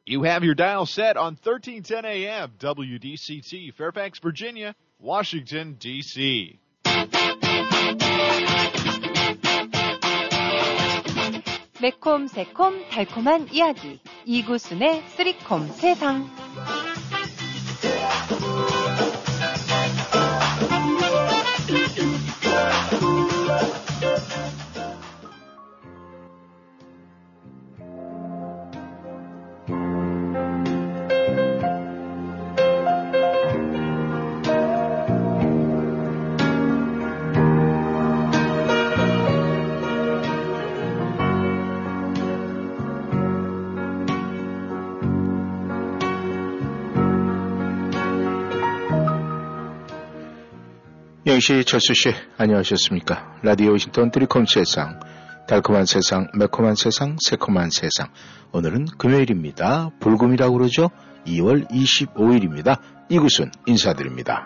You have your dial set on 1310 AM WDCT, Fairfax, Virginia, Washington, D.C. 매콤, 새콤, 달콤한 이야기. 이구순의 쓰리콤 세상. 영시 철수씨 안녕하셨습니까? 라디오 워싱턴 드리콤 세상, 달콤한 세상, 매콤한 세상, 새콤한 세상. 오늘은 금요일입니다. 불금이라고 그러죠? 2월 25일입니다. 이구순 인사드립니다.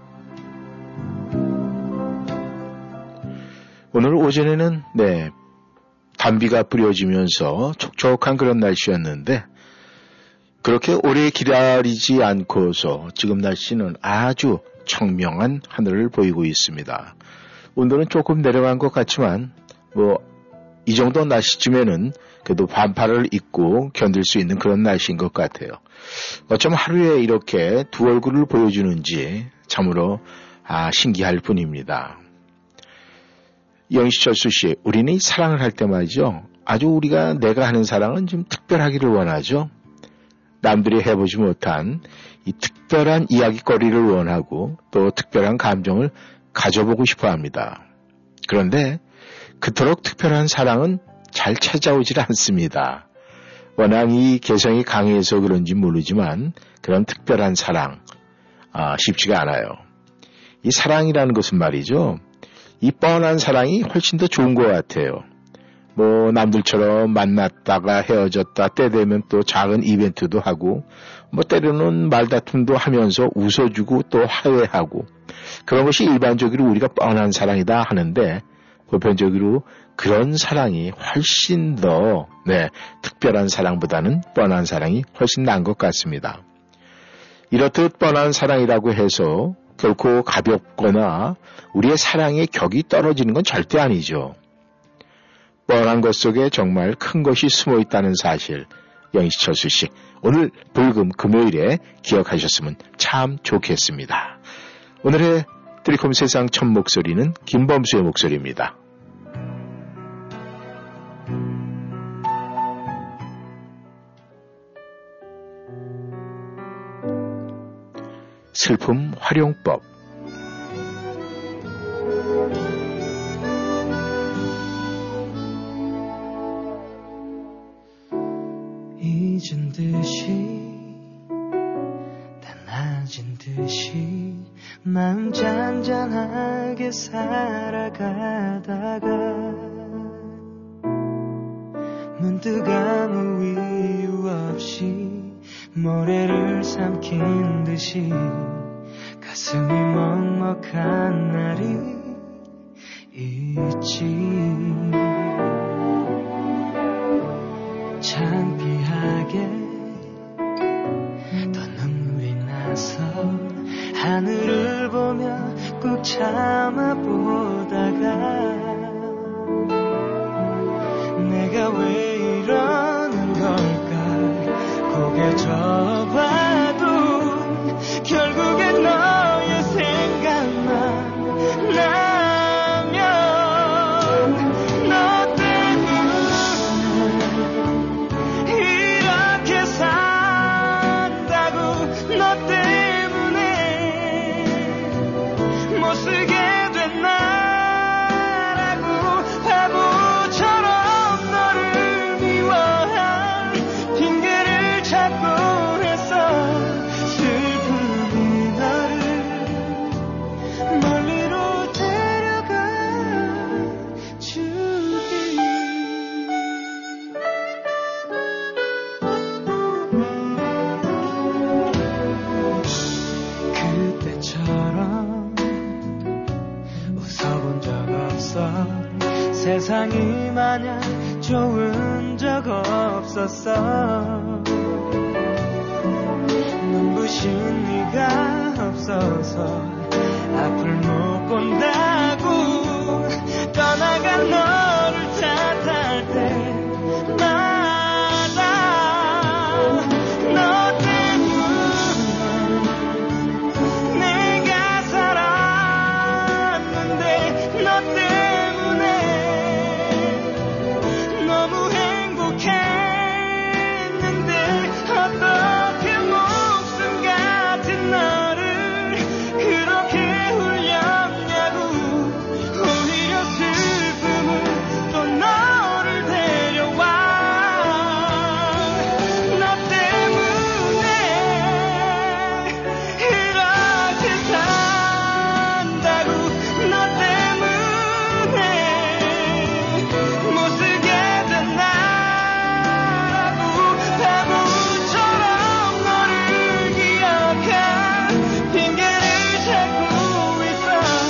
오늘 오전에는 단비가 뿌려지면서 촉촉한 그런 날씨였는데 그렇게 오래 기다리지 않고서 지금 날씨는 아주 청명한 하늘을 보이고 있습니다. 온도는 조금 내려간 것 같지만 이 정도 날씨쯤에는 그래도 반팔을 입고 견딜 수 있는 그런 날씨인 것 같아요. 어쩜 하루에 이렇게 두 얼굴을 보여주는지 참으로 신기할 뿐입니다. 영시철수 씨, 우리는 이 사랑을 할 때 말이죠. 아주 내가 하는 사랑은 좀 특별하기를 원하죠. 남들이 해보지 못한 이 특별한 이야기거리를 원하고 또 특별한 감정을 가져보고 싶어 합니다. 그런데 그토록 특별한 사랑은 잘 찾아오질 않습니다. 워낙 이 개성이 강해서 그런지 모르지만 그런 특별한 사랑 쉽지가 않아요. 이 사랑이라는 것은 말이죠. 이 뻔한 사랑이 훨씬 더 좋은 것 같아요. 남들처럼 만났다가 헤어졌다 때 되면 또 작은 이벤트도 하고 때로는 말다툼도 하면서 웃어주고 또 화해하고 그런 것이 일반적으로 우리가 뻔한 사랑이다 하는데 보편적으로 그런 사랑이 훨씬 더 특별한 사랑보다는 뻔한 사랑이 훨씬 나은 것 같습니다. 이렇듯 뻔한 사랑이라고 해서 결코 가볍거나 우리의 사랑의 격이 떨어지는 건 절대 아니죠. 뻔한 것 속에 정말 큰 것이 숨어 있다는 사실, 영시철수 씨, 오늘 불금 금요일에 기억하셨으면 참 좋겠습니다. 오늘의 드리콤 세상 첫 목소리는 김범수의 목소리입니다. 슬픔 활용법. 잊은 듯이 단아진 듯이 마음 잔잔하게 살아가다가 문득 아무 이유 없이 모래를 삼킨 듯이 가슴이 먹먹한 날이 있지. 창피하게 또 눈물이 나서 하늘을 보며 꾹 참아보다가 내가 왜 이러는 걸까 고개 져봐도 결국엔 너의 생각만 나면 너 이렇게 산다고 너 때문에 못 쓰게 된 나라고 바보처럼 너를 미워할 핑계를 찾고 했어. 슬픔이 너를 멀리로 데려가 주길. 그때처럼 웃어본 적 없어. 세상이 마냥 좋은 적 없었어. 없어서 앞을 못 본다고 떠나간 너를 탓할 때마다 너 때문에 내가 살았는데 너 때문에 너무 행복했는데 어떻게 목숨 같은 너를 그렇게 울렸냐고 오히려 슬픔은 또 너를 데려와 너 때문에 이렇게 산다고 너 때문에 못 쓰게 된 나라고 바보처럼 너를 기억한 핑계를 찾고 있어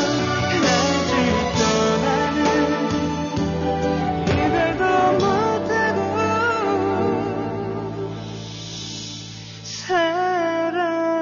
아직도 나는 이별도 못하고 살아.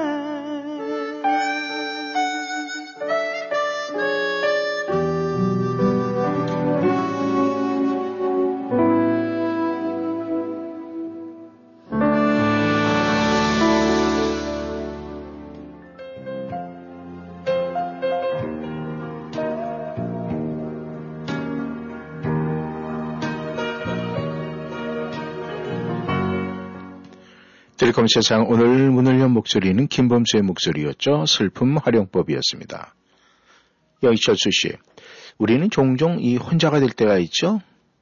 텔레콤 세상 오늘 문을 연 목소리는 김범수의 목소리였죠. 슬픔 활용법이었습니다. 여기철수 씨, 우리는 종종 이 혼자가 될 때가 있죠.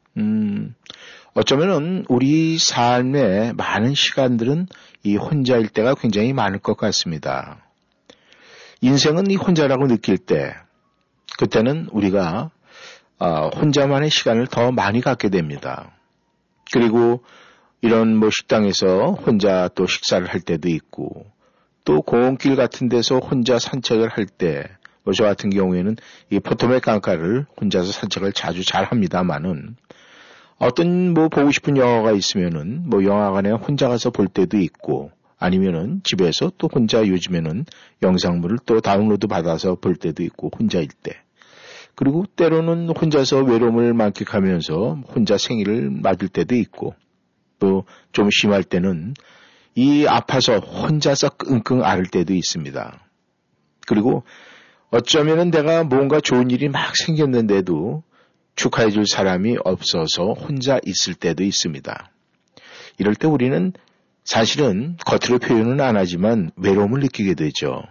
어쩌면은 우리 삶의 많은 시간들은 이 혼자일 때가 굉장히 많을 것 같습니다. 인생은 이 혼자라고 느낄 때, 그때는 우리가 혼자만의 시간을 더 많이 갖게 됩니다. 그리고 이런 뭐 식당에서 혼자 또 식사를 할 때도 있고, 또 공원길 같은 데서 혼자 산책을 할 때, 뭐 저 같은 경우에는 이 포토맥 강가를 혼자서 산책을 자주 잘 합니다만은, 어떤 뭐 보고 싶은 영화가 있으면은 뭐 영화관에 혼자 가서 볼 때도 있고, 아니면은 집에서 또 혼자 요즘에는 영상물을 또 다운로드 받아서 볼 때도 있고, 혼자일 때. 그리고 때로는 혼자서 외로움을 만끽하면서 혼자 생일을 맞을 때도 있고, 또 좀 심할 때는 이 아파서 혼자서 끙끙 앓을 때도 있습니다. 그리고 어쩌면은 내가 뭔가 좋은 일이 막 생겼는데도 축하해 줄 사람이 없어서 혼자 있을 때도 있습니다. 이럴 때 우리는 사실은 겉으로 표현은 안 하지만 외로움을 느끼게 되죠.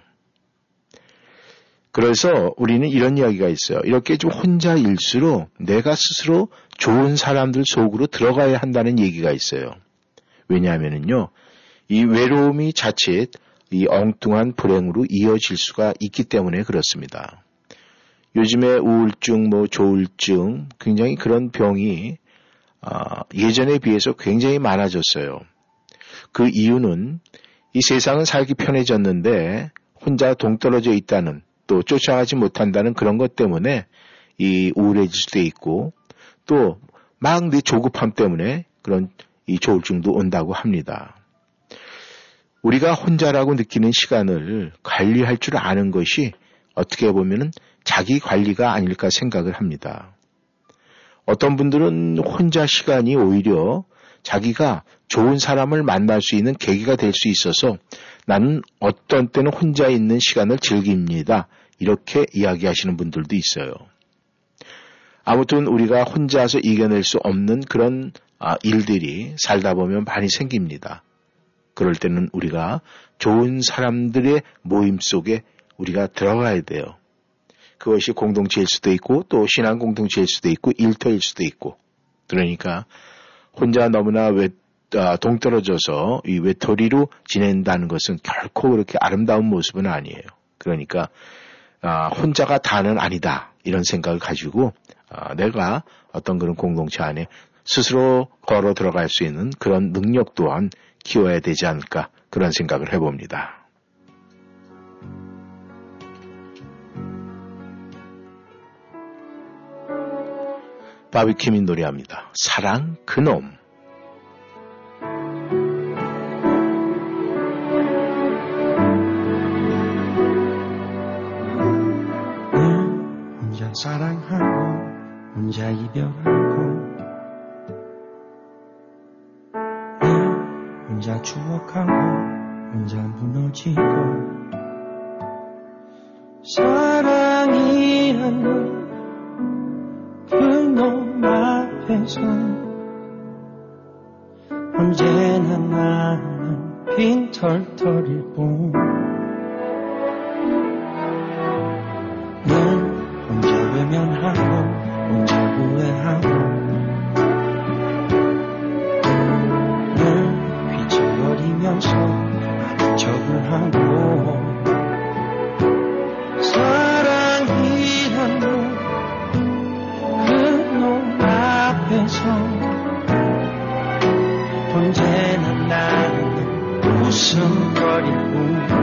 그래서 우리는 이런 이야기가 있어요. 이렇게 좀 혼자일수록 내가 스스로 좋은 사람들 속으로 들어가야 한다는 얘기가 있어요. 왜냐하면은요, 이 외로움이 자칫 이 엉뚱한 불행으로 이어질 수가 있기 때문에 그렇습니다. 요즘에 우울증, 뭐 조울증, 굉장히 그런 병이 예전에 비해서 굉장히 많아졌어요. 그 이유는 이 세상은 살기 편해졌는데 혼자 동떨어져 있다는, 또 쫓아가지 못한다는 그런 것 때문에 이 우울해질 수도 있고, 또 막 내 조급함 때문에 그런 이 조울증도 온다고 합니다. 우리가 혼자라고 느끼는 시간을 관리할 줄 아는 것이 어떻게 보면은 자기 관리가 아닐까 생각을 합니다. 어떤 분들은 혼자 시간이 오히려 자기가 좋은 사람을 만날 수 있는 계기가 될 수 있어서 나는 어떤 때는 혼자 있는 시간을 즐깁니다. 이렇게 이야기하시는 분들도 있어요. 아무튼 우리가 혼자서 이겨낼 수 없는 그런 일들이 살다 보면 많이 생깁니다. 그럴 때는 우리가 좋은 사람들의 모임 속에 우리가 들어가야 돼요. 그것이 공동체일 수도 있고 또 신앙 공동체일 수도 있고 일터일 수도 있고, 그러니까 혼자 너무나 동떨어져서 이 외톨이로 지낸다는 것은 결코 그렇게 아름다운 모습은 아니에요. 그러니까 혼자가 다는 아니다, 이런 생각을 가지고 내가 어떤 그런 공동체 안에 스스로 걸어 들어갈 수 있는 그런 능력 또한 키워야 되지 않을까, 그런 생각을 해봅니다. 바비킴이 노래합니다. 사랑 그놈. 혼자 이별하고 나 혼자 추억하고 혼자 무너지고 사랑이라는 그놈 앞에서 언제나 나는 빈털터릴 뿐 늘 혼자 외면하고 혼자 후회하고 늘 휘청거리면서 아닌 척을 하고 사랑이란 그놈 앞에서 언제나 나는 웃음거릴 뿐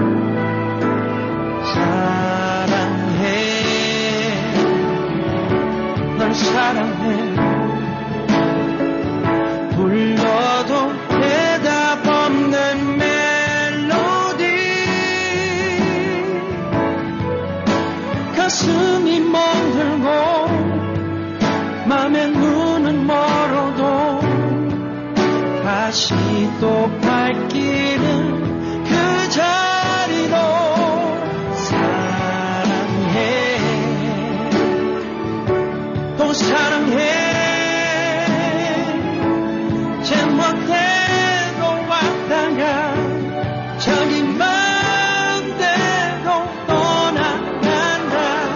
사랑해 널 사랑해 불러도 대답 없는 멜로디 가슴이 멍들고 맘의 눈은 멀어도 다시 또 발길은 그 자리로 사랑해 또 사랑해 제멋대로 왔다가 자기 마음대로 떠나간다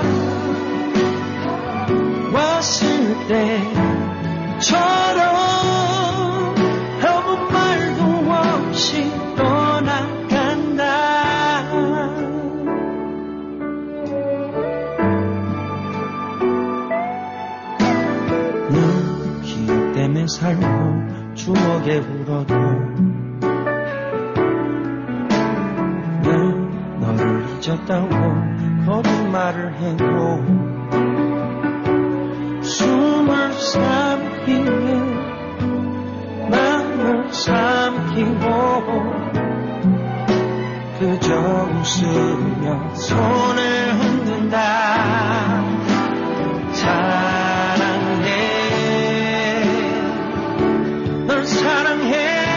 왔을 때처럼 아무 말도 없이 떠나간다 늘 기억 때문에 살고 추억에 울어도 늘 너를 잊었다고 거짓말을 해도 숨을 삼키며 마음을 삼키고 그저 웃으며 손을 흔든다 사랑해 널 사랑해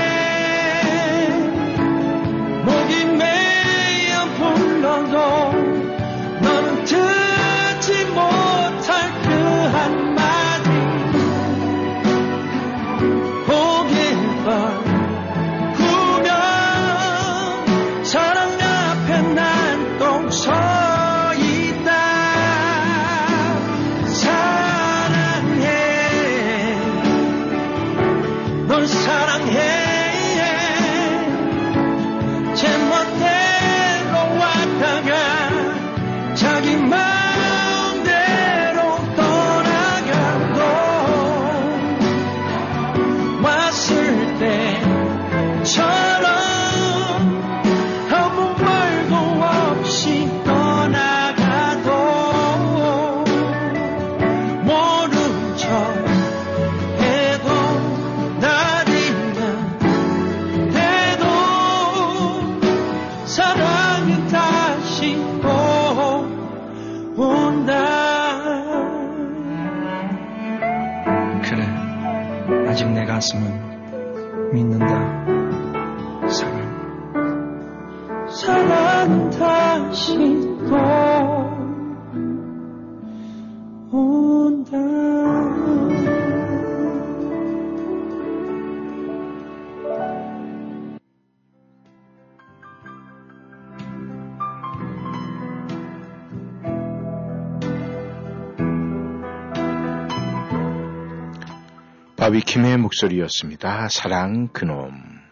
목이 메어 불러도 너는 듣지 못할 그 한마디 고개를 구면 사랑 앞에 난 또 서 있다 사랑해 널 사랑해 제멋대로 왔다가 자기 마음대로 떠나가도 왔을 때처럼 아무 말도 없이 떠나가도 모른 척 해도 날 잊는데도 사랑이 다시 또 온다 그래 아직 내 가슴은 믿는다 사랑은 다시 또 온다 바비킴의 목소리였습니다. 사랑 그놈.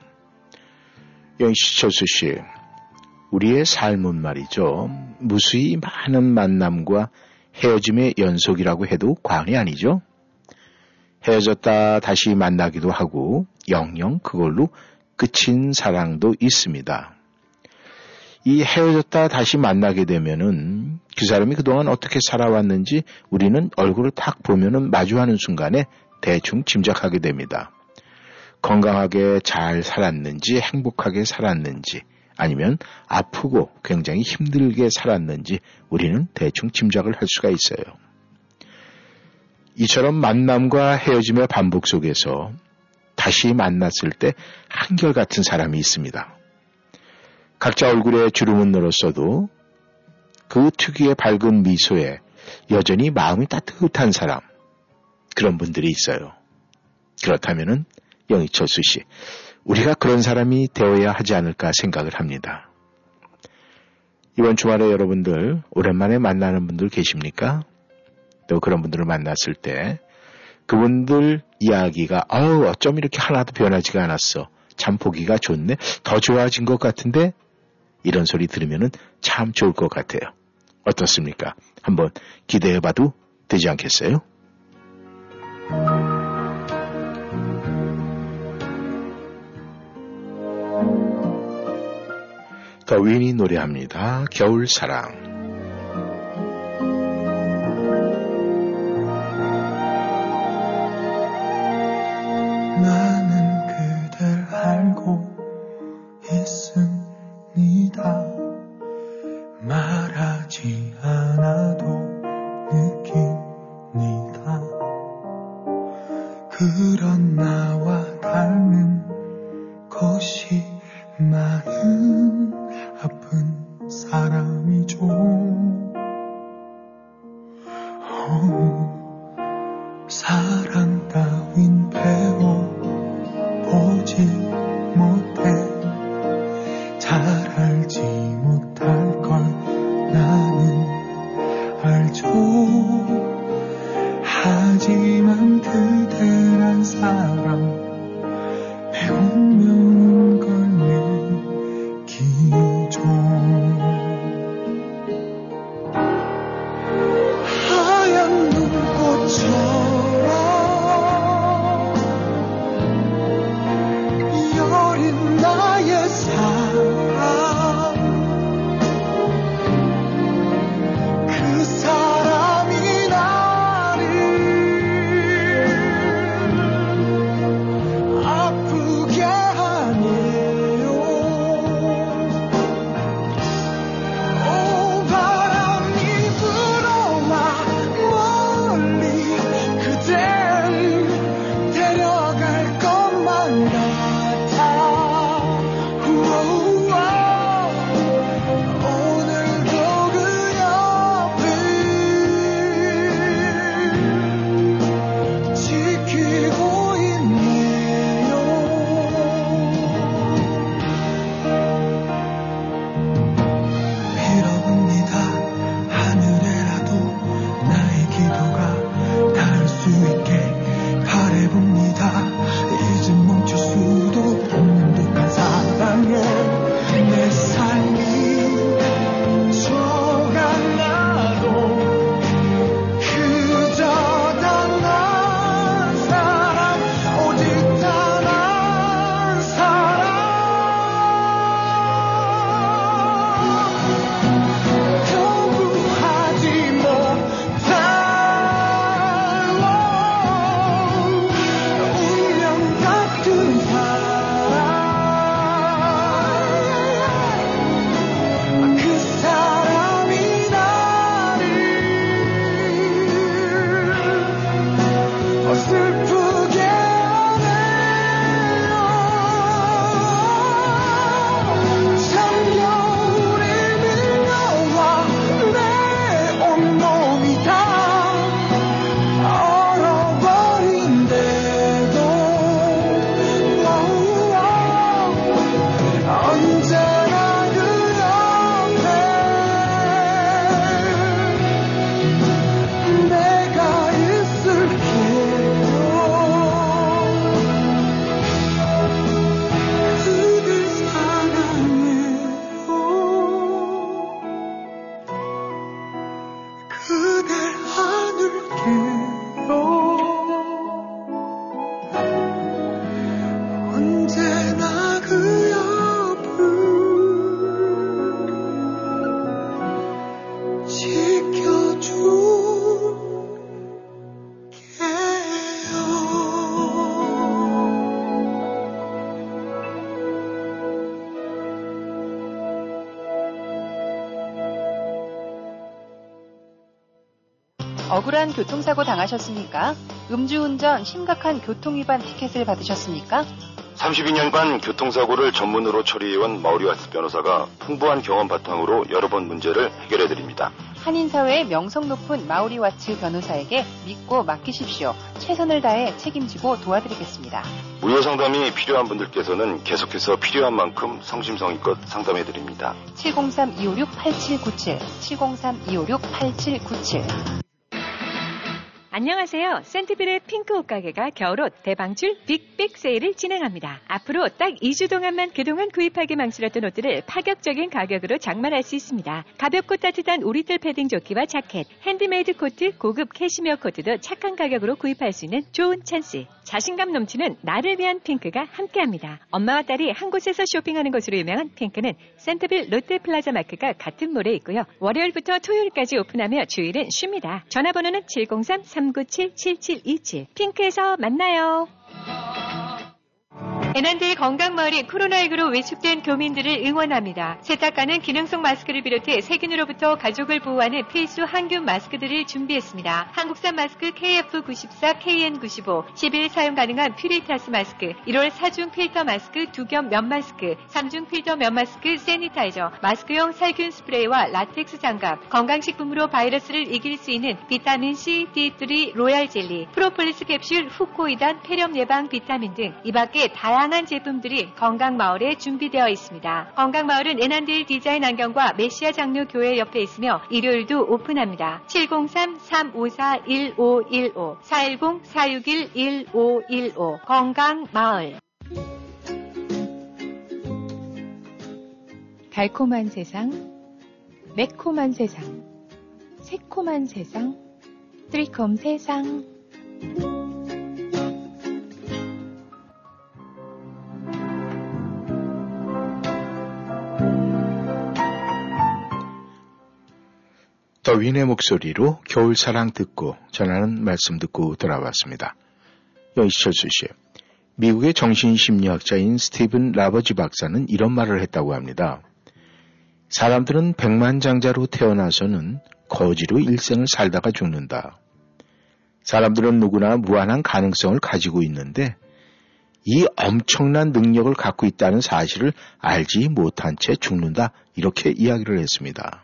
영시철수 씨, 우리의 삶은 말이죠. 무수히 많은 만남과 헤어짐의 연속이라고 해도 과언이 아니죠. 헤어졌다 다시 만나기도 하고 영영 그걸로 끝인 사랑도 있습니다. 이 헤어졌다 다시 만나게 되면은 그 사람이 그동안 어떻게 살아왔는지 우리는 얼굴을 딱 보면은 마주하는 순간에 대충 짐작하게 됩니다. 건강하게 잘 살았는지 행복하게 살았는지 아니면 아프고 굉장히 힘들게 살았는지 우리는 대충 짐작을 할 수가 있어요. 이처럼 만남과 헤어짐의 반복 속에서 다시 만났을 때 한결같은 사람이 있습니다. 각자 얼굴에 주름은 늘었어도 그 특유의 밝은 미소에 여전히 마음이 따뜻한 사람, 그런 분들이 있어요. 그렇다면은 영희철수 씨, 우리가 그런 사람이 되어야 하지 않을까 생각을 합니다. 이번 주말에 여러분들 오랜만에 만나는 분들 계십니까? 또 그런 분들을 만났을 때 그분들 이야기가 어쩜 이렇게 하나도 변하지가 않았어. 참 보기가 좋네. 더 좋아진 것 같은데 이런 소리 들으면은 참 좋을 것 같아요. 어떻습니까? 한번 기대해봐도 되지 않겠어요? 더 윈이 노래합니다. 겨울사랑. 나는 그댈 알고 있습니다. 말하지 않아도 느낍니다. 그런 나와 닮은 것이 많은 아픈 사람이죠. 억울한 교통사고 당하셨습니까? 음주운전 심각한 교통위반 티켓을 받으셨습니까? 32년간 교통사고를 전문으로 처리해온 마우리와츠 변호사가 풍부한 경험 바탕으로 여러 번 문제를 해결해드립니다. 한인사회의 명성 높은 마우리와츠 변호사에게 믿고 맡기십시오. 최선을 다해 책임지고 도와드리겠습니다. 무료 상담이 필요한 분들께서는 계속해서 필요한 만큼 성심성의껏 상담해드립니다. 703-256-8797, 703-256-8797. 안녕하세요. 센티빌의 핑크 옷가게가 겨울옷 대방출 빅빅 세일을 진행합니다. 앞으로 딱 2주 동안만 그동안 구입하기 망설였던 옷들을 파격적인 가격으로 장만할 수 있습니다. 가볍고 따뜻한 오리털 패딩 조끼와 자켓, 핸드메이드 코트, 고급 캐시미어 코트도 착한 가격으로 구입할 수 있는 좋은 찬스. 자신감 넘치는 나를 위한 핑크가 함께합니다. 엄마와 딸이 한 곳에서 쇼핑하는 것으로 유명한 핑크는 센터빌 롯데플라자 마크가 같은 몰에 있고요. 월요일부터 토요일까지 오픈하며 주일은 쉽니다. 전화번호는 703-397-7727. 핑크에서 만나요. 애난데일 건강마을이 코로나19로 위축된 교민들을 응원합니다. 세탁가는 기능성 마스크를 비롯해 세균으로부터 가족을 보호하는 필수 항균 마스크들을 준비했습니다. 한국산 마스크 KF94, KN95, 10일 사용 가능한 퓨리타스 마스크, 1월 4중 필터 마스크, 2겹 면 마스크, 3중 필터 면 마스크, 세니타이저, 마스크용 살균 스프레이와 라텍스 장갑, 건강식품으로 바이러스를 이길 수 있는 비타민C, D3, 로얄 젤리, 프로폴리스 캡슐, 후코이단, 폐렴 예방 비타민 등 이 밖에 다양한 제품들이 건강마을에 준비되어 있습니다. 건강마을은 애난데일 디자인 안경과 메시아 장로 교회 옆에 있으며 일요일도 오픈합니다. 703-354-1515, 410-461-1515 건강마을. 달콤한 세상, 매콤한 세상, 새콤한 세상, 쓰리콤 세상. 더윈의 목소리로 겨울사랑 듣고 전하는 말씀 듣고 돌아왔습니다. 이철수 씨, 미국의 정신심리학자인 스티븐 라버지 박사는 이런 말을 했다고 합니다. 사람들은 백만장자로 태어나서는 거지로 일생을 살다가 죽는다. 사람들은 누구나 무한한 가능성을 가지고 있는데 이 엄청난 능력을 갖고 있다는 사실을 알지 못한 채 죽는다. 이렇게 이야기를 했습니다.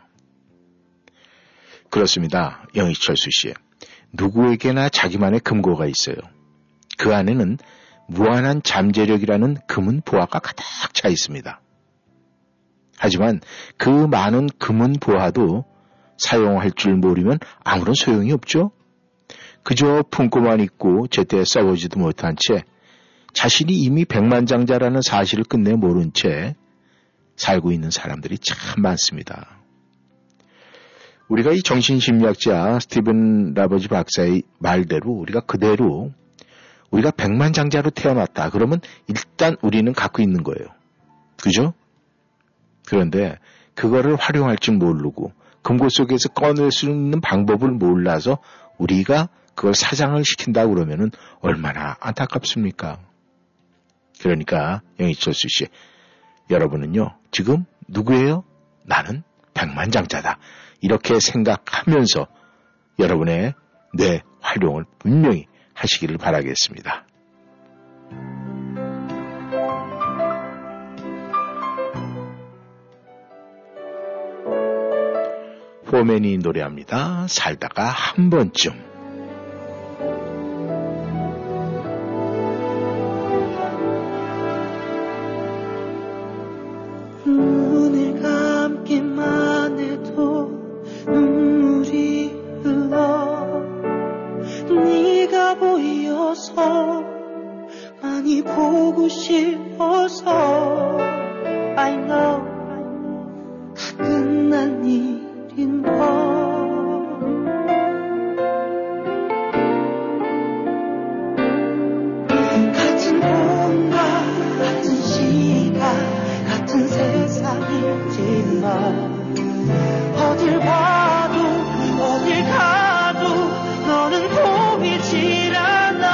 그렇습니다. 영희철수 씨. 누구에게나 자기만의 금고가 있어요. 그 안에는 무한한 잠재력이라는 금은 보화가 가득 차 있습니다. 하지만 그 많은 금은 보화도 사용할 줄 모르면 아무런 소용이 없죠. 그저 품고만 있고 제때 써보지도 못한 채 자신이 이미 백만장자라는 사실을 끝내 모른 채 살고 있는 사람들이 참 많습니다. 우리가 이 정신심리학자 스티븐 라버지 박사의 말대로 우리가 그대로 우리가 백만장자로 태어났다. 그러면 일단 우리는 갖고 있는 거예요. 그죠? 그런데 그거를 활용할 줄 모르고 금고 속에서 꺼낼 수 있는 방법을 몰라서 우리가 그걸 사장을 시킨다고 그러면은 얼마나 안타깝습니까? 그러니까 영희철수 씨, 여러분은요 지금 누구예요? 나는 백만장자다. 이렇게 생각하면서 여러분의 뇌 활용을 분명히 하시기를 바라겠습니다. 포맨이 노래합니다. 살다가 한 번쯤. 눈을 감기만 해도 눈물이 흘러 네가 보여서 많이 보고 싶어서 I know 다 끝난 일인 걸 같은 공간 같은 시간 같은 세상이지만 어딜 봐도 어딜 가도 너는 보이질 않아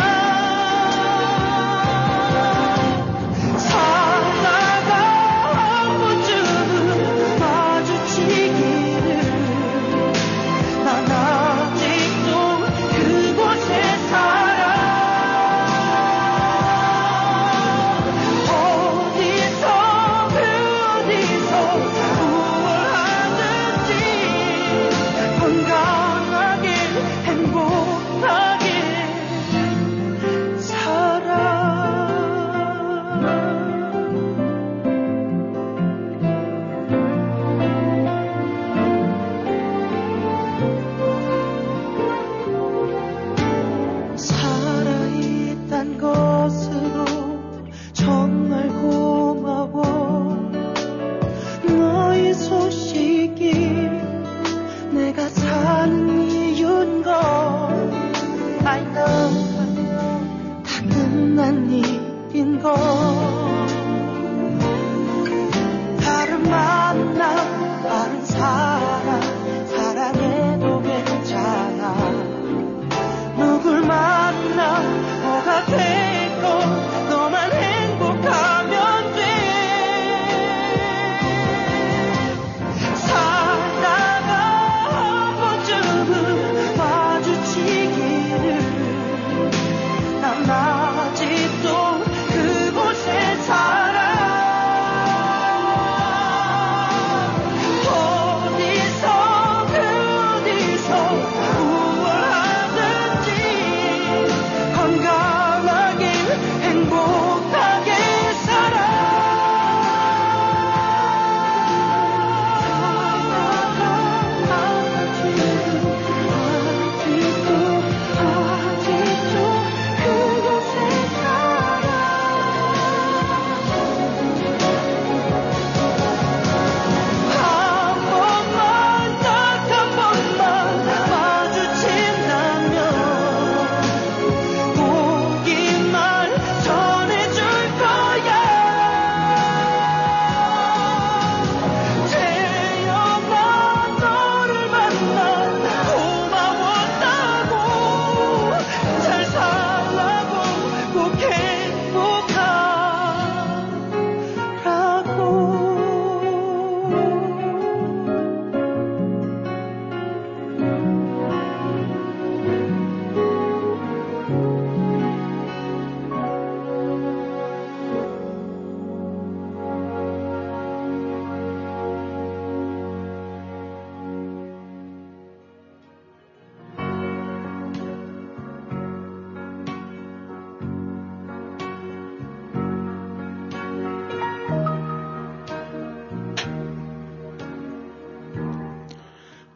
살다가 한 번쯤 마주치기를 난 아직도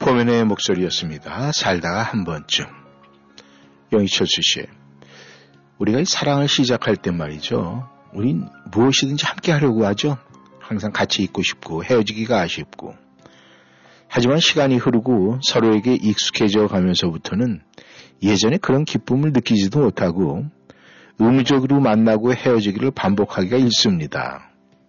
고면의 목소리였습니다. 살다가 한 번쯤. 영희철수 씨, 우리가 이 사랑을 시작할 때 말이죠, 우린 무엇이든지 함께 하려고 하죠. 항상 같이 있고 싶고 헤어지기가 아쉽고. 하지만 시간이 흐르고 서로에게 익숙해져 가면서부터는 예전에 그런 기쁨을 느끼지도 못하고 의무적으로 만나고 헤어지기를 반복하기가 일쑤입니다.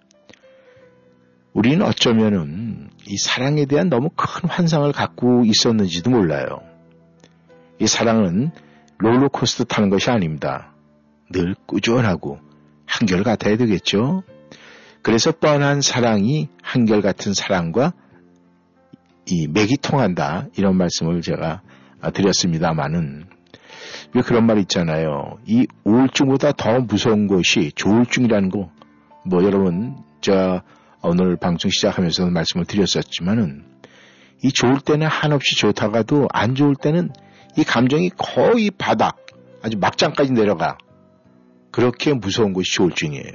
우리는 어쩌면은 이 사랑에 대한 너무 큰 환상을 갖고 있었는지도 몰라요. 이 사랑은 롤러코스터 타는 것이 아닙니다. 늘 꾸준하고 한결같아야 되겠죠. 그래서 뻔한 사랑이 한결같은 사랑과 이 맥이 통한다, 이런 말씀을 제가 드렸습니다마는, 왜 그런 말 있잖아요. 이 우울증보다 더 무서운 것이 조울증이라는 거, 뭐 여러분 제가 오늘 방송 시작하면서 말씀을 드렸었지만은, 이 좋을 때는 한없이 좋다가도 안 좋을 때는 이 감정이 거의 바닥, 아주 막장까지 내려가. 그렇게 무서운 것이 조울증이에요.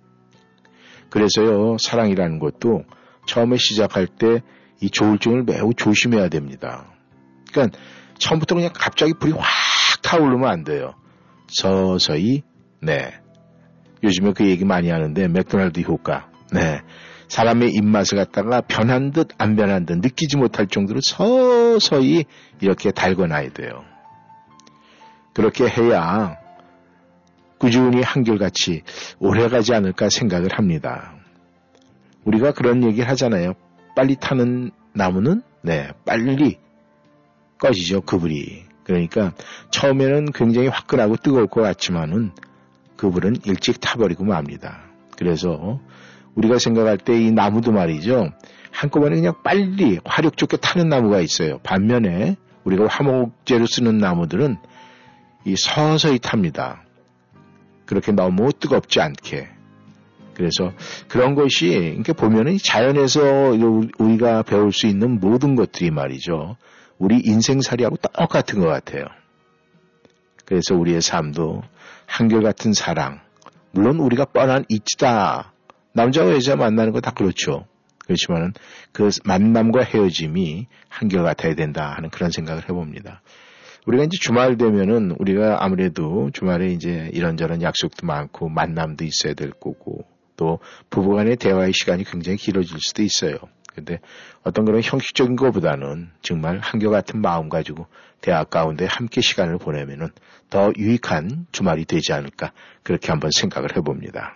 그래서요, 사랑이라는 것도 처음에 시작할 때 이 조울증을 매우 조심해야 됩니다. 그러니까 처음부터 그냥 갑자기 불이 확 타오르면 안 돼요. 서서히, 네. 요즘에 그 얘기 많이 하는데, 맥도날드 효과. 네. 사람의 입맛을 갖다가 변한 듯 안 변한 듯 느끼지 못할 정도로 서서히 이렇게 달궈놔야 돼요. 그렇게 해야 꾸준히 한결같이 오래가지 않을까 생각을 합니다. 우리가 그런 얘기 하잖아요. 빨리 타는 나무는 네, 빨리 꺼지죠, 그 불이. 그러니까 처음에는 굉장히 화끈하고 뜨거울 것 같지만은 그 불은 일찍 타버리고 맙니다. 그래서 우리가 생각할 때 이 나무도 말이죠, 한꺼번에 그냥 빨리 화력 좋게 타는 나무가 있어요. 반면에 우리가 화목재로 쓰는 나무들은 이 서서히 탑니다. 그렇게 너무 뜨겁지 않게. 그래서 그런 것이 이렇게 보면은 자연에서 우리가 배울 수 있는 모든 것들이 말이죠, 우리 인생살이하고 똑같은 것 같아요. 그래서 우리의 삶도 한결같은 사랑, 물론 우리가 뻔한 이치다, 남자와 여자 만나는 거 다 그렇죠. 그렇지만은 그 만남과 헤어짐이 한결같아야 된다 하는 그런 생각을 해봅니다. 우리가 이제 주말 되면은 우리가 아무래도 주말에 이제 이런저런 약속도 많고 만남도 있어야 될 거고, 또 부부간의 대화의 시간이 굉장히 길어질 수도 있어요. 근데 어떤 그런 형식적인 것보다는 정말 한결같은 마음 가지고 대화 가운데 함께 시간을 보내면은 더 유익한 주말이 되지 않을까, 그렇게 한번 생각을 해봅니다.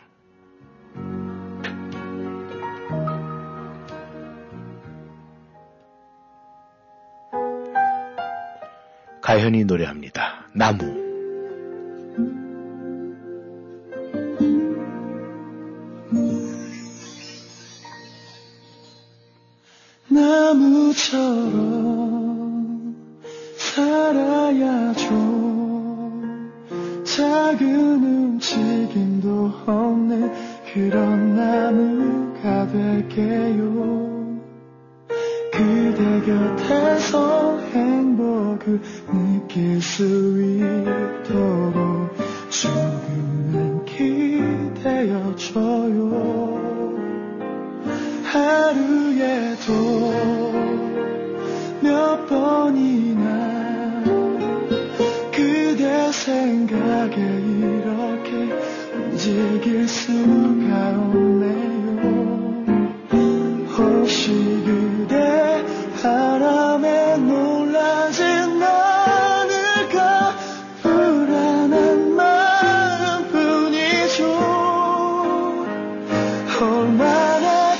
가현이 노래합니다. 나무. 나무처럼 살아야죠. 작은 움직임도 없는 그런 나무가 될게요. 그대 곁에서 행복을 느낄 수 있도록 조금만 기대어줘요. 하루에도 몇 번이나 그대 생각에 이렇게 움직일 수가 없네요. 혹시 그대 바람에 놀라진 않을까, 불안한 마음뿐이죠. 얼마나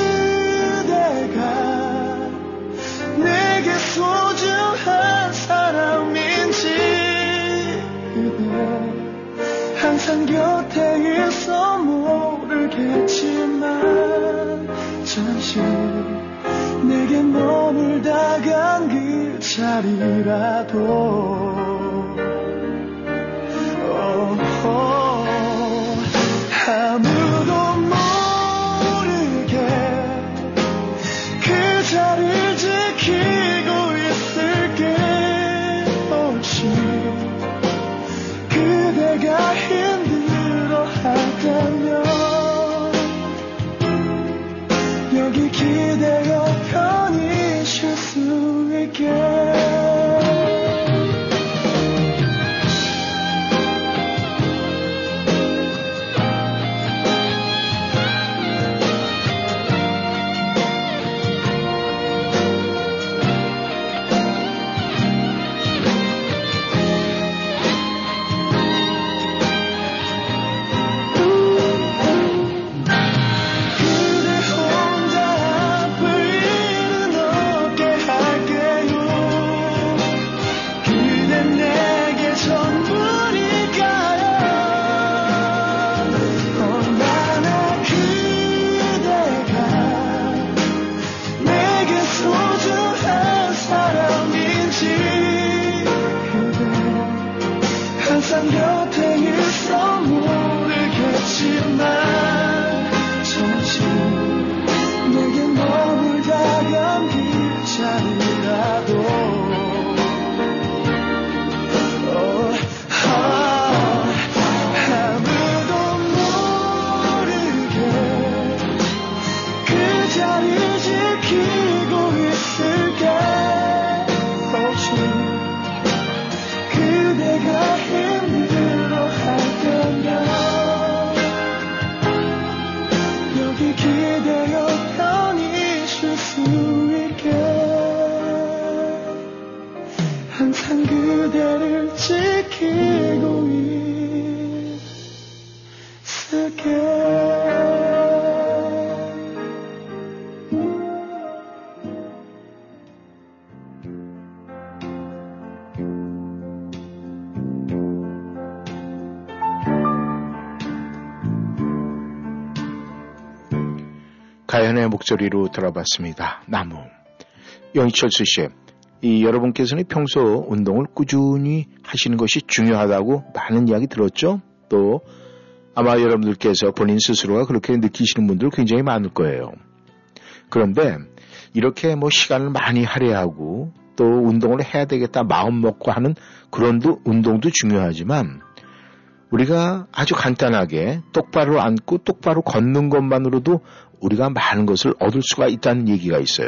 그대가 내게 소중한 사람인지, 그대 항상 곁에 있어 모르겠지만 잠시 내게 머물다간 그 자리라도 아무도 모르게 그 자리를 지키고 있을게. 혹시 그대가 힘들어한다면 여기 기대어 편히 쉴 수 가연의 목소리로 들어봤습니다. 나무. 영희철수 씨, 여러분께서는 평소 운동을 꾸준히 하시는 것이 중요하다고 많은 이야기 들었죠? 또 아마 여러분들께서 본인 스스로가 그렇게 느끼시는 분들 굉장히 많을 거예요. 그런데 이렇게 시간을 많이 할애하고 또 운동을 해야 되겠다 마음 먹고 하는 그런 운동도 중요하지만 우리가 아주 간단하게 똑바로 앉고 똑바로 걷는 것만으로도 우리가 많은 것을 얻을 수가 있다는 얘기가 있어요.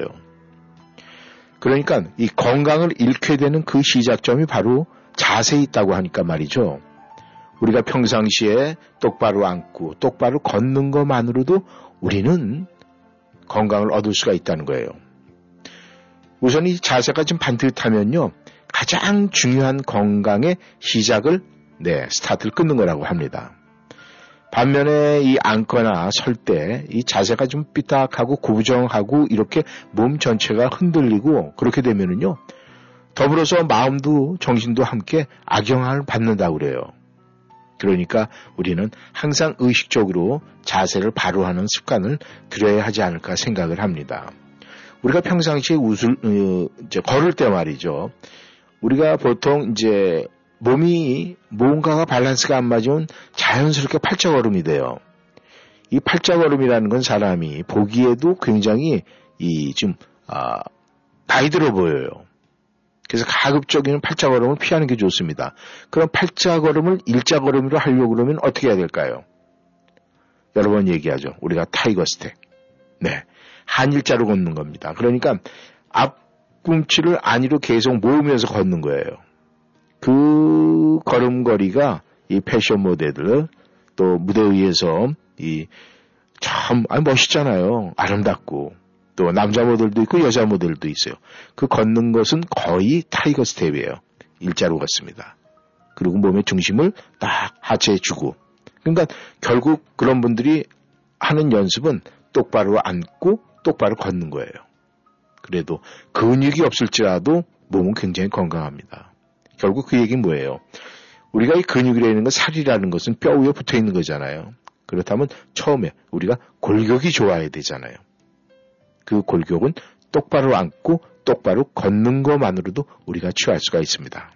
그러니까 이 건강을 잃게 되는 그 시작점이 바로 자세에 있다고 하니까 말이죠. 우리가 평상시에 똑바로 앉고 똑바로 걷는 것만으로도 우리는 건강을 얻을 수가 있다는 거예요. 우선 이 자세가 좀 반듯하면요. 가장 중요한 건강의 시작을 스타트를 끊는 거라고 합니다. 반면에 이 앉거나 설 때 이 자세가 좀 삐딱하고 고부정하고 이렇게 몸 전체가 흔들리고 그렇게 되면은요. 더불어서 마음도 정신도 함께 악영향을 받는다고 그래요. 그러니까 우리는 항상 의식적으로 자세를 바로 하는 습관을 들여야 하지 않을까 생각을 합니다. 우리가 평상시에 걸을 때 말이죠. 우리가 보통 몸이 뭔가가 밸런스가 안 맞으면 자연스럽게 팔자걸음이 돼요. 이 팔자걸음이라는 건 사람이 보기에도 굉장히 나이 들어 보여요. 그래서 가급적이면 팔자걸음을 피하는 게 좋습니다. 그럼 팔자걸음을 일자걸음으로 하려고 그러면 어떻게 해야 될까요? 여러 번 얘기하죠. 우리가 타이거 스텝. 한일자로 걷는 겁니다. 그러니까 앞꿈치를 안으로 계속 모으면서 걷는 거예요. 그 걸음걸이가 이 패션 모델들 또 무대 위에서 참 멋있잖아요. 아름답고 또 남자 모델도 있고 여자 모델도 있어요. 그 걷는 것은 거의 타이거 스텝이에요. 일자로 걷습니다. 그리고 몸의 중심을 딱 하체에 주고. 그러니까 결국 그런 분들이 하는 연습은 똑바로 앉고 똑바로 걷는 거예요. 그래도 근육이 없을지라도 몸은 굉장히 건강합니다. 결국 그 얘기는 뭐예요? 우리가 이 근육이라는 건 살이라는 것은 뼈 위에 붙어 있는 거잖아요. 그렇다면 처음에 우리가 골격이 좋아야 되잖아요. 그 골격은 똑바로 앉고 똑바로 걷는 것만으로도 우리가 취할 수가 있습니다.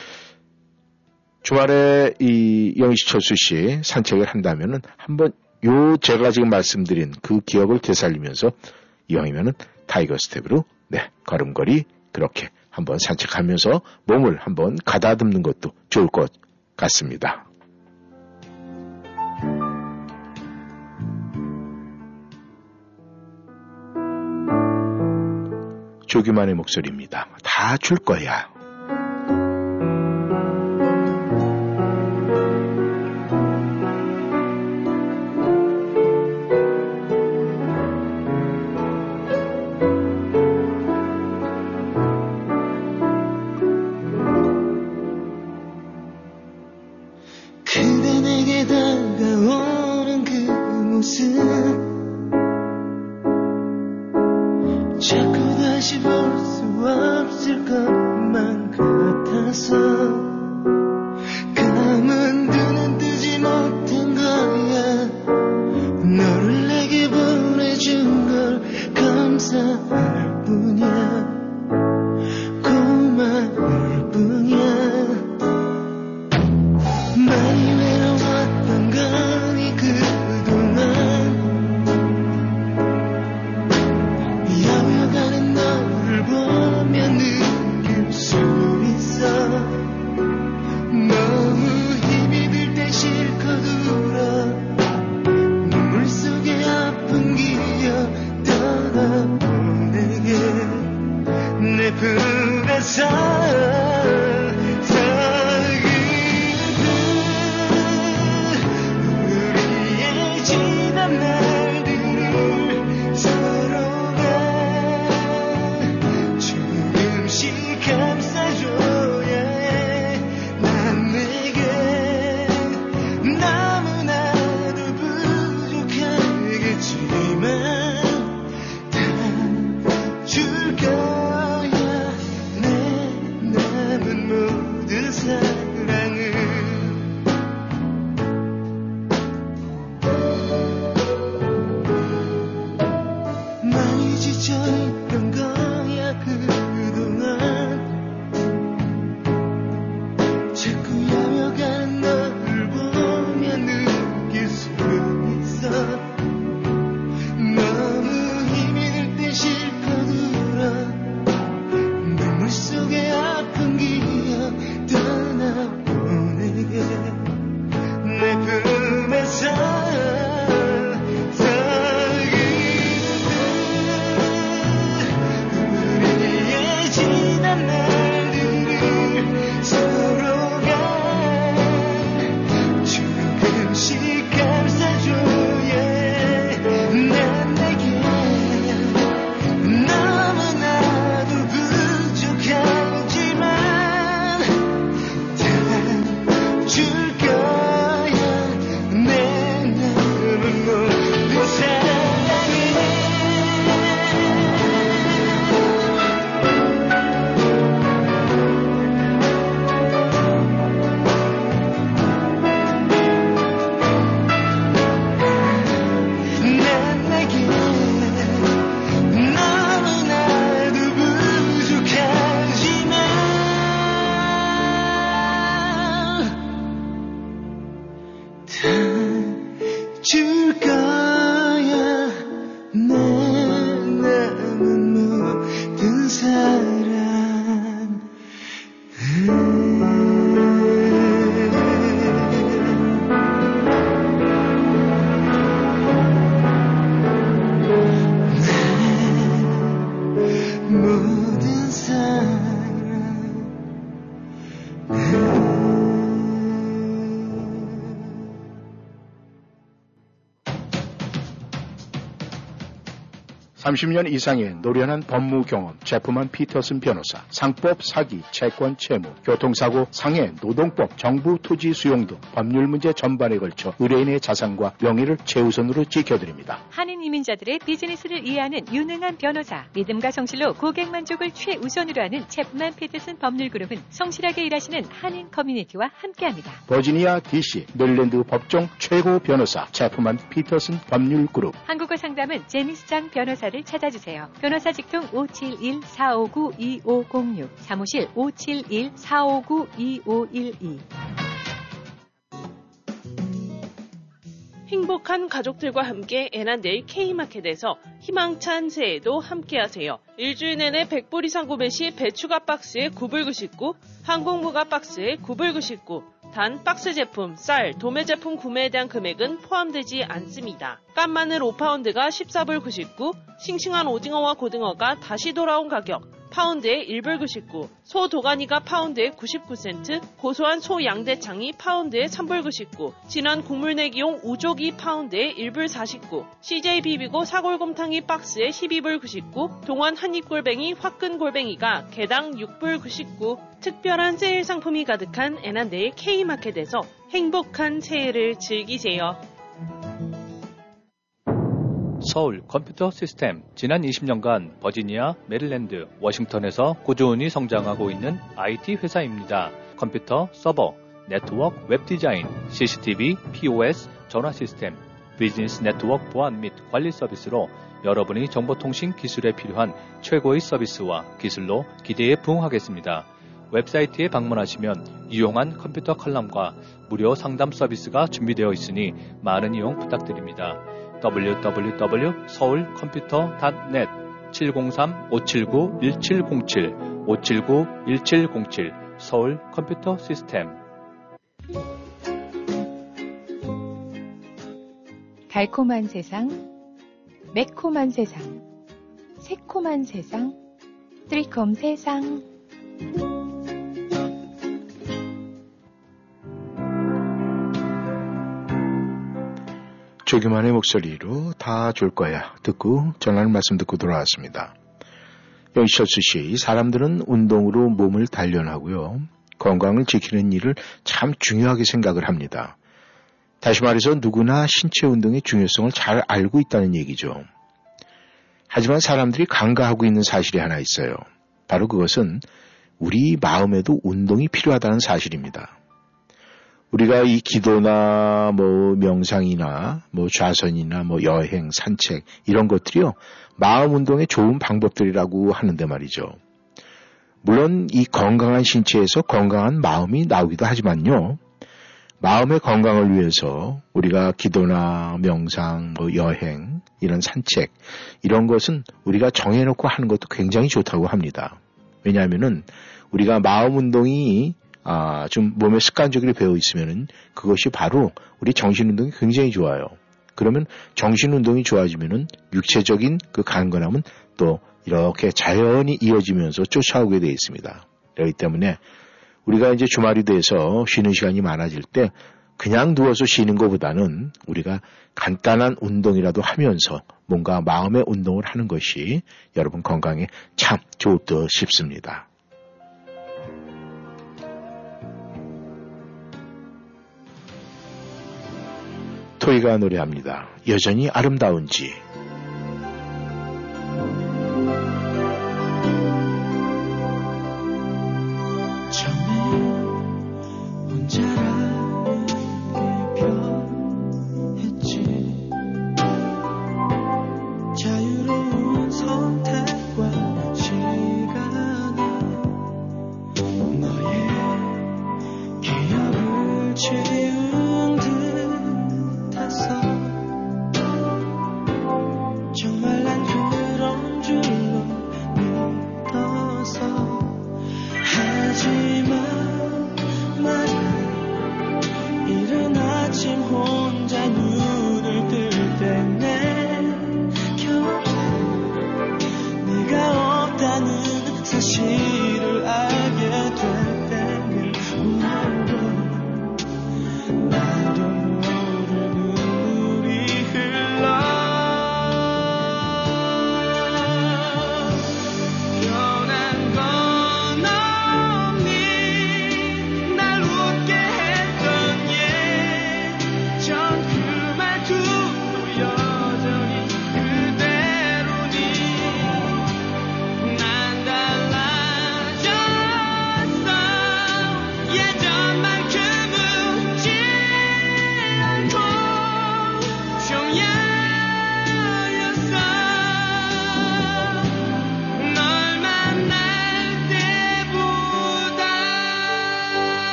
주말에 이 영희철수 씨 산책을 한다면은 한번 제가 지금 말씀드린 그 기억을 되살리면서 이왕이면은 타이거 스텝으로 걸음걸이 그렇게 한번 산책하면서 몸을 한번 가다듬는 것도 좋을 것 같습니다. 조규만의 목소리입니다. 다 줄 거야. 그대 내게 다가오는 그 모습 자꾸 다시 볼 수 없을 것만 같아서 감은 눈은 뜨지 못한 거야. 너를 내게 보내준 걸 감사할 뿐이야. 고마울 뿐이야. 많이 외로웠던 거니 그동안 야외가는 너를 보면 느낄 수 있어. 너무 힘이 들 때 실컷 울어. 눈물 속에 아픈 기억 떠나보내게 내 품에서 (30년) 이상의 노련한 법무 경험 제프만 피터슨 변호사, 상법, 사기, 채권, 채무, 교통사고, 상해, 노동법, 정부 토지 수용 등 법률 문제 전반에 걸쳐 의뢰인의 자산과 명예를 최우선으로 지켜드립니다. 한인 이민자들의 비즈니스를 이해하는 유능한 변호사, 믿음과 성실로 고객 만족을 최우선으로 하는 제프만 피터슨 법률그룹은 성실하게 일하시는 한인 커뮤니티와 함께합니다. 버지니아 DC 멜랜드 법정 최고 변호사 제프만 피터슨 법률그룹. 한국어 상담은 제니스 장 변호사를 찾아주세요. 변호사 직통 571-459-2506, 사무실 571-459-2512. 행복한 가족들과 함께 애난데일 K마켓에서 희망찬 새해도 함께하세요. 일주일 내내 100불 이상 구매 시 배추가 박스에 9불 99, 항공무가 박스에 9불 99, 단 박스 제품, 쌀, 도매 제품 구매에 대한 금액은 포함되지 않습니다. 깐 마늘 5파운드가 14불 99, 싱싱한 오징어와 고등어가 다시 돌아온 가격, 파운드에 1불 99, 소 도가니가 파운드에 99센트, 고소한 소 양대창이 파운드에 3불 99, 진한 국물내기용 우조기 파운드에 1불 49, CJ 비비고 사골곰탕이 박스에 12불 99, 동원 한입골뱅이 화끈골뱅이가 개당 6불 99, 특별한 세일 상품이 가득한 애난데일 K마켓에서 행복한 새해를 즐기세요. 서울 컴퓨터 시스템 지난 20년간 버지니아, 메릴랜드, 워싱턴에서 꾸준히 성장하고 있는 IT 회사입니다. 컴퓨터, 서버, 네트워크, 웹 디자인, CCTV, POS, 전화 시스템, 비즈니스 네트워크 보안 및 관리 서비스로 여러분이 정보통신 기술에 필요한 최고의 서비스와 기술로 기대에 부응하겠습니다. 웹사이트에 방문하시면 유용한 컴퓨터 칼럼과 무료 상담 서비스가 준비되어 있으니 많은 이용 부탁드립니다. www.seoulcomputer.net 703-579-1707 579-1707 서울 컴퓨터 시스템. 달콤한 세상, 매콤한 세상, 새콤한 세상, 트리콤 세상. 조규만의 목소리로 다 줄 거야 듣고 전하는 말씀 듣고 돌아왔습니다. 여기셔츠 씨, 사람들은 운동으로 몸을 단련하고요. 건강을 지키는 일을 참 중요하게 생각을 합니다. 다시 말해서 누구나 신체 운동의 중요성을 잘 알고 있다는 얘기죠. 하지만 사람들이 간과하고 있는 사실이 하나 있어요. 바로 그것은 우리 마음에도 운동이 필요하다는 사실입니다. 우리가 이 기도나 명상이나 좌선이나 여행, 산책 이런 것들이요. 마음 운동의 좋은 방법들이라고 하는데 말이죠. 물론 이 건강한 신체에서 건강한 마음이 나오기도 하지만요. 마음의 건강을 위해서 우리가 기도나 명상, 여행, 이런 산책 이런 것은 우리가 정해놓고 하는 것도 굉장히 좋다고 합니다. 왜냐하면은 우리가 마음 운동이 좀 몸에 습관적으로 배어 있으면은 그것이 바로 우리 정신 운동이 굉장히 좋아요. 그러면 정신 운동이 좋아지면은 육체적인 그 강건함은 또 이렇게 자연히 이어지면서 쫓아오게 되어 있습니다. 그렇기 때문에 우리가 이제 주말이 돼서 쉬는 시간이 많아질 때 그냥 누워서 쉬는 것보다는 우리가 간단한 운동이라도 하면서 뭔가 마음의 운동을 하는 것이 여러분 건강에 참 좋을 듯 싶습니다. 토이가 노래합니다. 여전히 아름다운지. 처음에 혼자라는 게 변했지. 자유로운 선택과 시간에 너의 기억을 채운 듯 했어.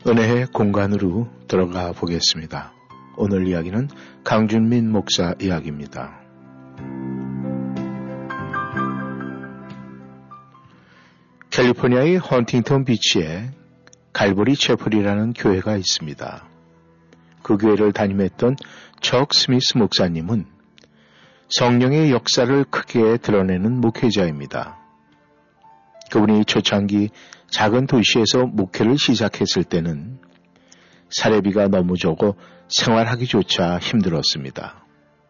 은혜의 공간으로 들어가 보겠습니다. 오늘 이야기는 강준민 목사 이야기입니다. 캘리포니아의 헌팅턴 비치에 갈보리 채플이라는 교회가 있습니다. 그 교회를 담임했던 척 스미스 목사님은 성령의 역사를 크게 드러내는 목회자입니다. 그분이 초창기 작은 도시에서 목회를 시작했을 때는 사례비가 너무 적어 생활하기조차 힘들었습니다.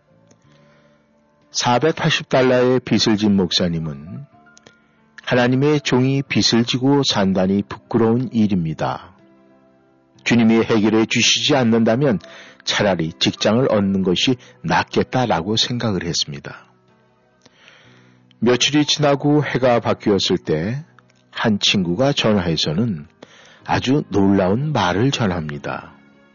480달러의 빚을 진 목사님은 하나님의 종이 빚을 지고 산다니 부끄러운 일입니다. 주님이 해결해 주시지 않는다면 차라리 직장을 얻는 것이 낫겠다라고 생각을 했습니다. 며칠이 지나고 해가 바뀌었을 때 한 친구가 전화해서는 아주 놀라운 말을 전합니다.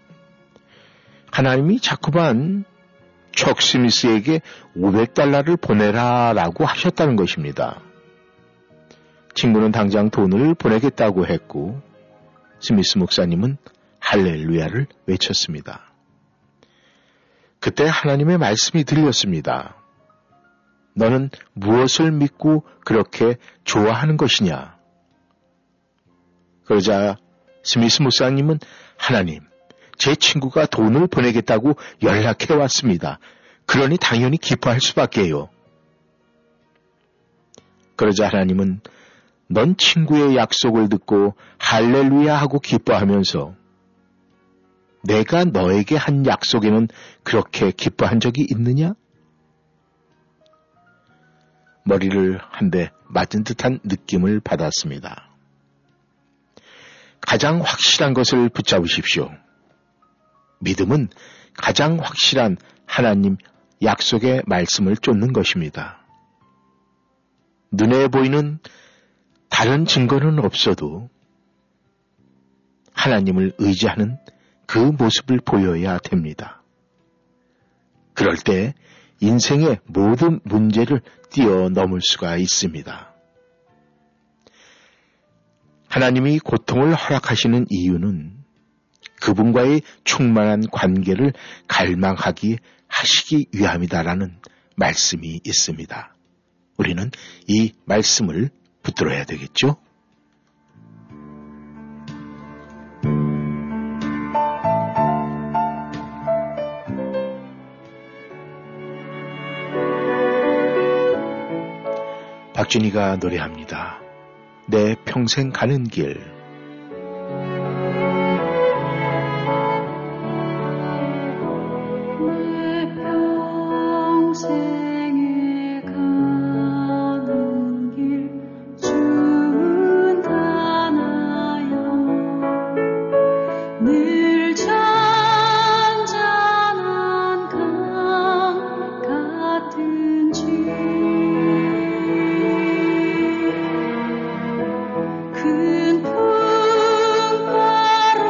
하나님이 자꾸만 척 스미스에게 500달러를 보내라라고 하셨다는 것입니다. 친구는 당장 돈을 보내겠다고 했고 스미스 목사님은 할렐루야를 외쳤습니다. 그때 하나님의 말씀이 들렸습니다. 너는 무엇을 믿고 그렇게 좋아하는 것이냐? 그러자 스미스 목사님은 하나님, 제 친구가 돈을 보내겠다고 연락해 왔습니다. 그러니 당연히 기뻐할 수밖에요. 그러자 하나님은 넌 친구의 약속을 듣고 할렐루야 하고 기뻐하면서 내가 너에게 한 약속에는 그렇게 기뻐한 적이 있느냐? 머리를 한 대 맞은 듯한 느낌을 받았습니다. 가장 확실한 것을 붙잡으십시오. 믿음은 가장 확실한 하나님 약속의 말씀을 쫓는 것입니다. 눈에 보이는 다른 증거는 없어도 하나님을 의지하는 그 모습을 보여야 됩니다. 그럴 때 인생의 모든 문제를 뛰어넘을 수가 있습니다. 하나님이 고통을 허락하시는 이유는 그분과의 충만한 관계를 갈망하기 하시기 위함이다라는 말씀이 있습니다. 우리는 이 말씀을 붙들어야 되겠죠? 박준희가 노래합니다. 내 평생 가는 길. 내 평생에 가는 길 주문 하나여 늘 잔잔한 강 같은 주 큰 풍파로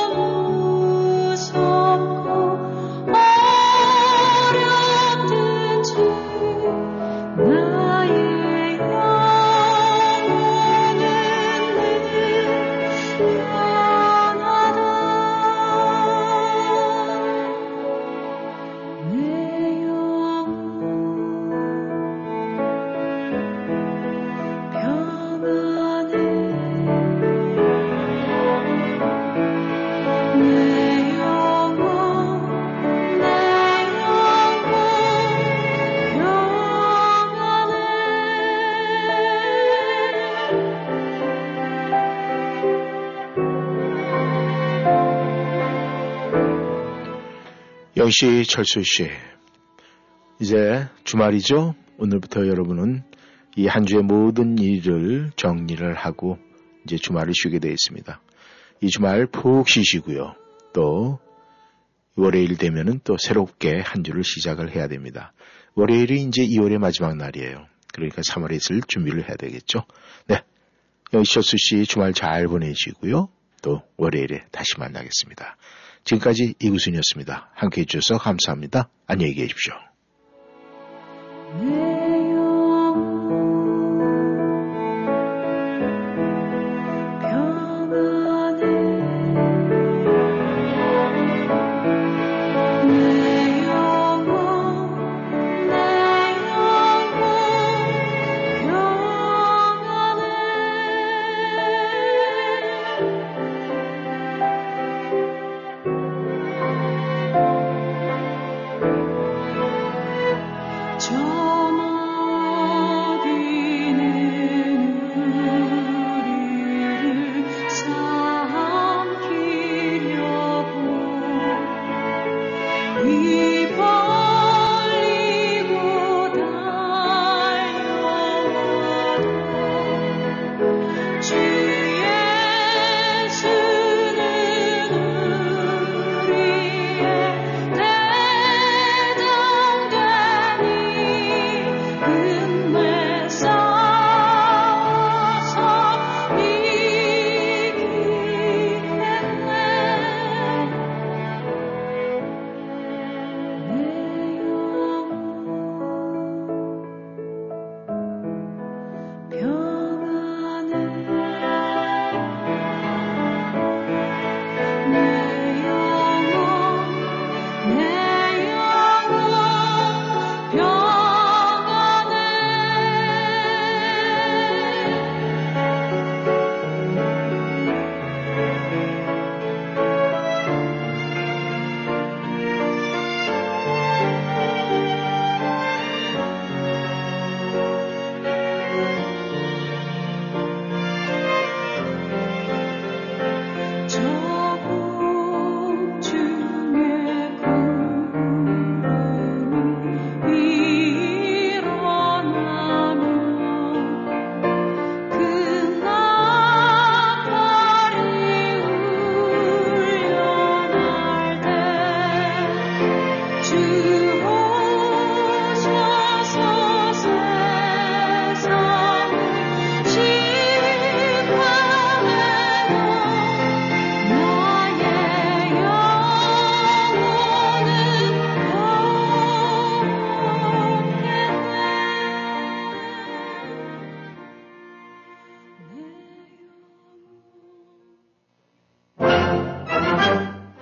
무섭고 어렵든 주 나의 영혼은 늘 편하다 내 영혼 평안해 내 영혼 평안해 영씨, 철수씨, 이제 주말이죠? 오늘부터 여러분은 이 한 주의 모든 일을 정리를 하고 이제 주말을 쉬게 되어 있습니다. 이 주말 푹 쉬시고요. 또 월요일 되면은 또 새롭게 한 주를 시작을 해야 됩니다. 월요일이 이제 2월의 마지막 날이에요. 그러니까 3월에 있을 준비를 해야 되겠죠. 네, 영씨, 철수씨 주말 잘 보내시고요. 또 월요일에 다시 만나겠습니다. 지금까지 이구순이었습니다. 함께해 주셔서 감사합니다. 안녕히 계십시오. 평안해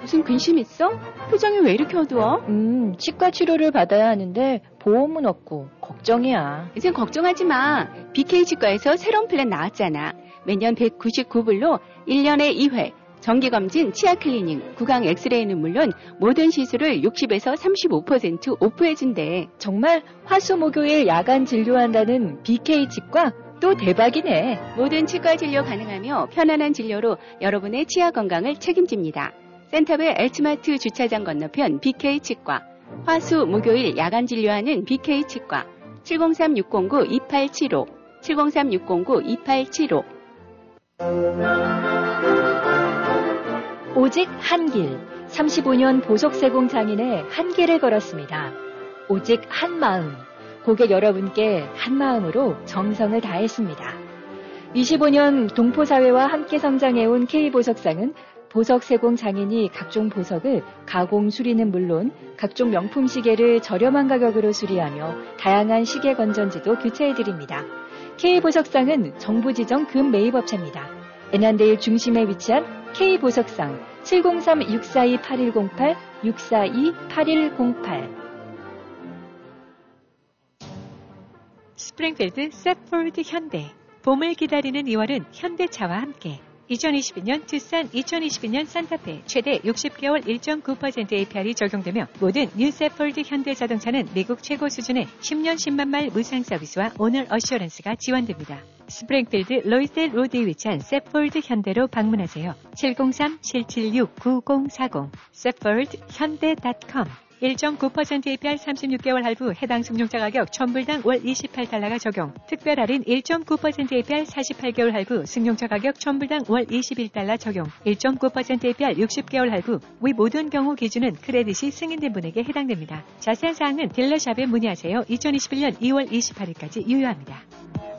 무슨 근심 있어? 표정이 왜 이렇게 어두워? 치과 치료를 받아야 하는데 보험은 없고 걱정이야. 이젠 걱정하지 마. BK 치과에서 새로운 플랜 나왔잖아. 매년 199불로 1년에 2회 정기검진, 치아 클리닝, 구강 엑스레이는 물론 모든 시술을 60에서 35% 오프해준대. 정말 화수목요일 야간 진료한다는 BK 치과? 또 대박이네. 모든 치과 진료 가능하며 편안한 진료로 여러분의 치아 건강을 책임집니다. 센터베 엘츠마트 주차장 건너편 BK 치과. 화수 목요일 야간 진료하는 BK 치과. 703-609-2875 703-609-2875 오직 한 길, 35년 보석세공 장인의 한길을 걸었습니다. 오직 한 마음, 고객 여러분께 한 마음으로 정성을 다했습니다. 25년 동포사회와 함께 성장해온 K보석상은 보석세공 장인이 각종 보석을 가공 수리는 물론 각종 명품 시계를 저렴한 가격으로 수리하며 다양한 시계 건전지도 교체해드립니다. K보석상은 정부 지정 금 매입업체입니다. 애난데일 중심에 위치한 K보석상 703-642-8108 642-8108 스프링필드 세포드 현대. 봄을 기다리는 2월은 현대차와 함께 2022년 투싼, 2022년 산타페 최대 60개월 1.9% APR이 적용되며 모든 뉴 세폴드 현대자동차는 미국 최고 수준의 10년 10만 마일 무상 서비스와 오너 어슈어런스가 지원됩니다. 스프링필드 로이셀 로드에 위치한 세폴드 현대로 방문하세요. 703-776-9040 sefold현대.com 1.9% APR 36개월 할부 해당 승용차 가격 1000불당 월 28달러가 적용. 특별 할인 1.9% APR 48개월 할부 승용차 가격 1000불당 월 21달러 적용. 1.9% APR 60개월 할부 위 모든 경우 기준은 크레딧이 승인된 분에게 해당됩니다. 자세한 사항은 딜러샵에 문의하세요. 2021년 2월 28일까지 유효합니다.